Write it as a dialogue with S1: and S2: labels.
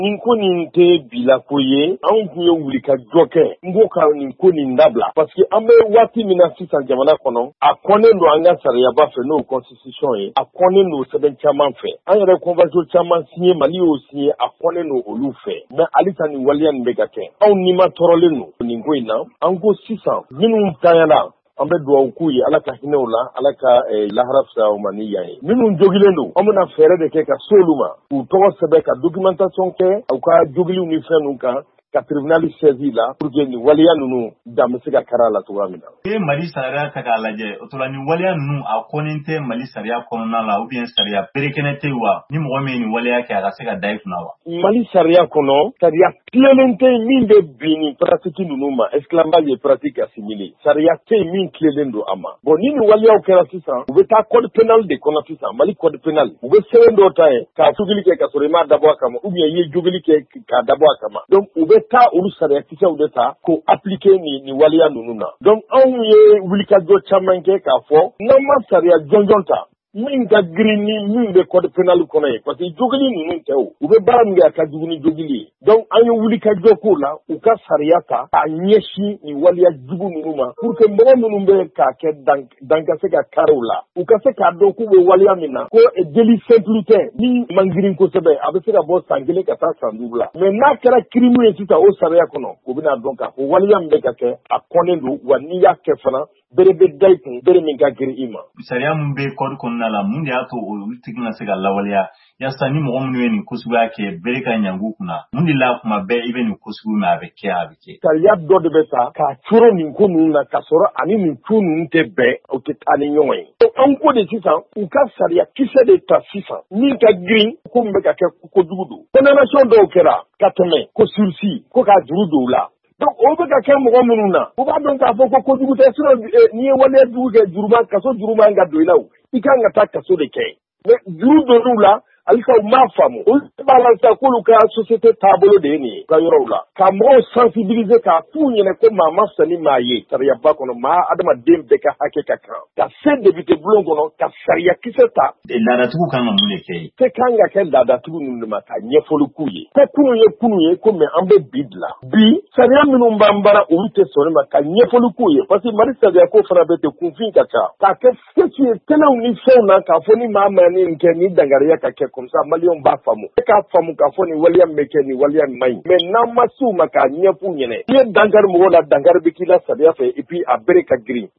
S1: nin ko nin tɛ bilako ye anw tun ye wuli ka jɔ kɛ n b'o ka nin ko nin dabila parce que an bɛ waati min na sisan jamana kɔnɔ a kɔnnen don an ka sariyaba fɛ n'o constitution ye a kɔnnen don sɛbɛn caman fɛ an yɛrɛ convention caman signé Mali y'o signé a kɔnnen don olu fɛ mais halisa nin waleya nin bɛ ka kɛ anw ni ma tɔɔrɔlen don nin ko in na an ko sisan minnu tanyana an bɛ dugawu k'u ye ala ka hinɛw la ala ka lahara fisaya u ma ni yan ye minnu jogilen don an bɛna fɛɛrɛ de kɛ ka se olu ma k'u tɔgɔ sɛbɛn ka documentation kɛ u ka jogiliw ni fɛn ninnu kan ka tribunal saisi la pour que nin waleya ninnu dan bɛ se ka kari a la cogoya min na.
S2: I ye Mali sariya ta k'a lajɛ o tora nin waleya ninnu a kɔnnen tɛ Mali sariya kɔnɔna la ou bien sariya berekɛnɛ tɛ wa ni mɔgɔ min ye nin waleya kɛ a ka se ka da i kunna wa.
S1: Mali sariya kɔnɔ sariya tilelen tɛ min bɛ bin nin pratique ninnu ma esclavage ye pratique assimilée sariya tɛ min tilelen don a ma bon ni nin waleyaw kɛra sisan u bɛ taa code pénal de kɔnɔ sisan Mali code pénal u bɛ sɛbɛn dɔ ta ye k'a jogili kɛ ka sɔrɔ i m'a dabɔ a kama ou bien i ye jogili kɛ k'a dabɔ a kama donc u bɛ taa olu sariya kisɛw de ta k'o appliquer nin waleya ninnu na donc anw ye wulikajɔ caman kɛ k'a fɔ n'an ma sariya jɔnjɔn ta min ka girin ni min bɛ code pénal kɔnɔ ye parce que jogili ninnu tɛ o u bɛ baara min kɛ a ka jugu ni jogili ye donc an ye wulikajɔ k'o la u ka sariya ta k'a ɲɛsin nin waleya jugu ninnu ma pour que mɔgɔ minnu bɛ k'a kɛ dan ka se ka kari u la u ka se k'a dɔn k'u bɛ waleya min na ko délit simple tɛ min man girin kosɛbɛ a bɛ se ka bɔ san 1 ka taa san 5 la mais n'a kɛra crime ye sisan o sariya kɔnɔ u bɛna dɔn k'a fɔ waleya min bɛ ka kɛ a kɔnnen don wa n'i y'a kɛ fana bere bɛ da i kun bere min ka girin i ma.
S2: Sariya mun bɛ code kɔnɔna la mun de y'a to olu tɛna se ka lawaleya yasa ni mɔgɔ minnu ye nin ko suguya kɛ bere ka ɲangu kunna mun de la kuma bɛɛ i bɛ nin ko sugu min a bɛ kɛ.
S1: Sariya dɔ de bɛ ta k'a coro nin ko ninnu na k'a sɔrɔ ani nin ko ninnu tɛ bɛn o tɛ taa ni ɲɔgɔn ye. An ko de sisan u ka sariya kisɛ de ta sisan min ka girin ko min bɛ ka kɛ kojugu don. Condamnation dɔw kɛra ka tɛmɛ ko sursis ko k'a juru don u la. Donc o bɛ ka kɛ mɔgɔ minnu na u b'a dɔn k'a fɔ ko kojugu tɛ sinon n'i ye waleya jugu kɛ juruba kaso juru man ka don i la o i kan ka taa kaso de kɛ mais juru donn'u la halisa u m'a faamu olu b'a la sisan k'olu ka société taabolo de ye nin ye u ka yɔrɔw la ka mɔgɔw sensibiliser k'a f'u ɲɛna ko maa ma fisa ni maa ye sariyaba kɔnɔ maa adamaden bɛɛ ka hakɛ ka kan ka se député bulon kɔnɔ ka sariya kisɛ ta.
S2: Laadatigiw kan ka mun de kɛ ye.
S1: Se kan ka kɛ laadatigiw ninnu de ma ka ɲɛfɔli k'u ye ko kunun ye ko mais an bɛ bi dilan bi sariya minnu b'an bara olu tɛ sɔn ma ka ɲɛfɔli k'u ye parce que Mali sariya ko fana bɛ ten kunfin ka ca k'a kɛ fosi ye kɛnɛw ni fɛnw na k'a fɔ ni maa ma nin kɛ ni dangariya ka kɛ comme ça Maliens b'a faamu e k'a faamu k'a fɔ nin waleya min bɛ kɛ nin waleya nin man ɲi mais n'an ma s'u ma k'a ɲɛf'u ɲɛna i ye dankari mɔgɔw la dankari bɛ k'i la sariya fɛ et puis a bere ka girin